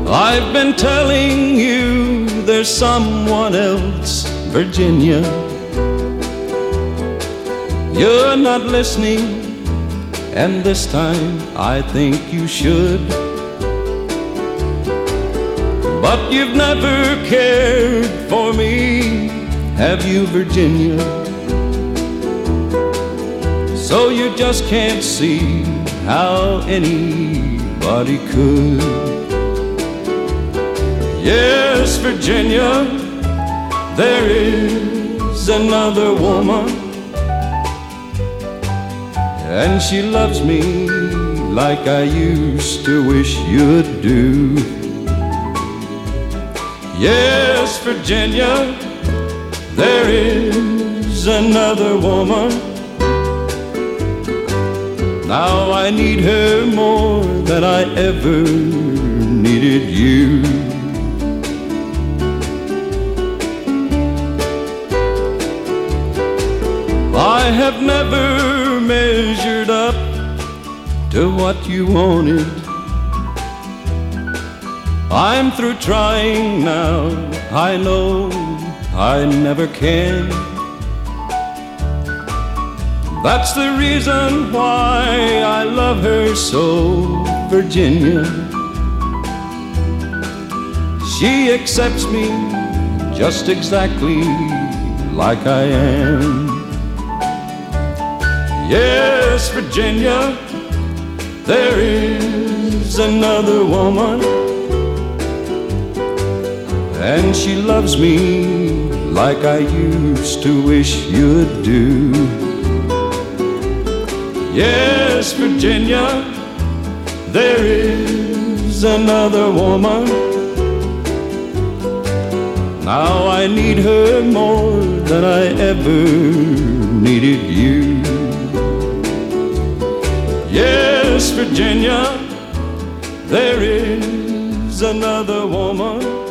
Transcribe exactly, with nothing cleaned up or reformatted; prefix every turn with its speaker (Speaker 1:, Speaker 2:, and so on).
Speaker 1: I've been telling you there's someone else, Virginia. You're not listening, and this time I think you should. But you've never cared for me, have you, Virginia? So you just can't see how anybody could. Yes, Virginia, there is another woman, and she loves me like I used to wish you'd do. Yes, Virginia, there is another woman. Now I need her more than I ever needed you. I have never measured up to what you wanted. I'm through trying now, I know I never can. That's the reason why I love her so, Virginia. She accepts me just exactly like I am. Yes, Virginia, there is another woman, and she loves me like I used to wish you'd do. Yes, Virginia, there is another woman. Now I need her more than I ever needed you. Yes, Virginia, there is another woman.